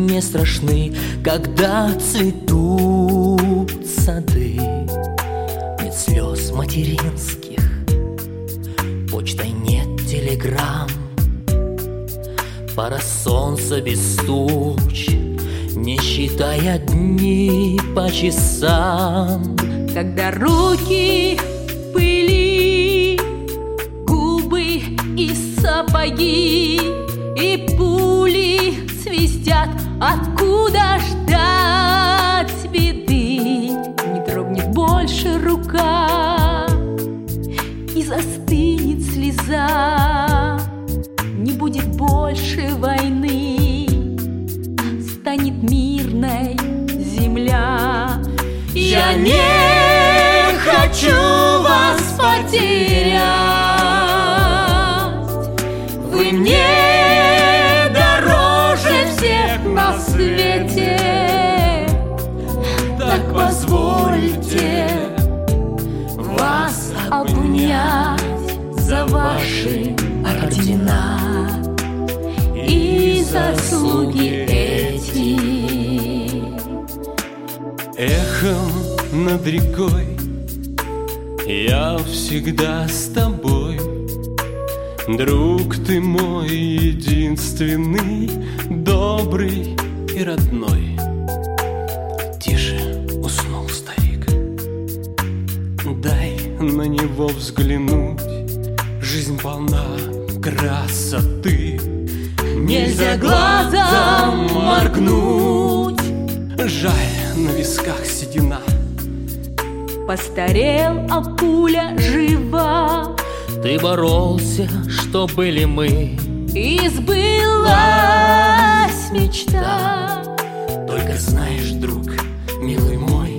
не страшны, когда цветут сады. Нет слез материнских, почтой нет телеграмм, пара солнца без туч, не считая дни по часам. Когда руки в пыли, губы и сапоги, и пули свистят, откуда ждать беды. Не дрогнет больше рука и застынет слеза, не будет больше войны, станет мирной земля. Я не хочу вас потерять, вы мне дороже всех на свете. Так позвольте вас обнять за ваши ордена и заслуги эти. Эхом над рекой я всегда с тобой, друг ты мой единственный, добрый и родной. Тише уснул старик, дай на него взглянуть, жизнь полна красоты, Нельзя глазом моргнуть. жаль, на висках седина. Постарел, а пуля жива, Ты боролся, что были мы, и сбылась мечта. только знаешь, друг, милый мой,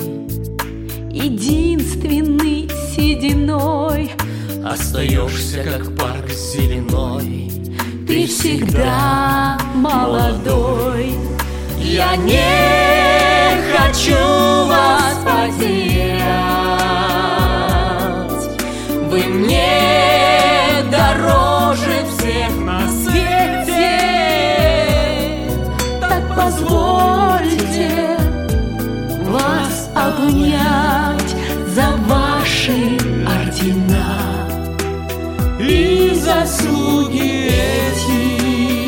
Единственный сединой остаешься, как парк зеленой. ты всегда молодой. Я не хочу вас потерять, вы мне дороже всех на свете. Так позвольте вас обнять за ваши ордена И заслуги эти.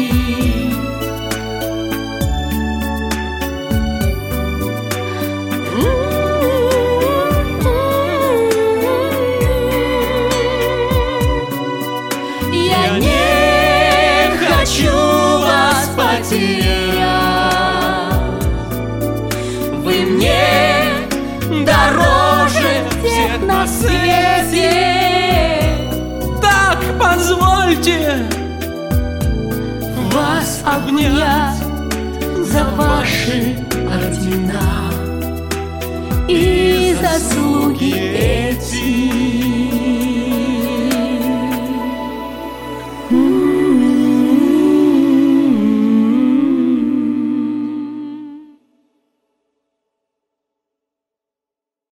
Я не хочу вас потерять, Вы мне дороже всех на свете. Так позвольте Вас обнять за ваши ордена и заслуги эти.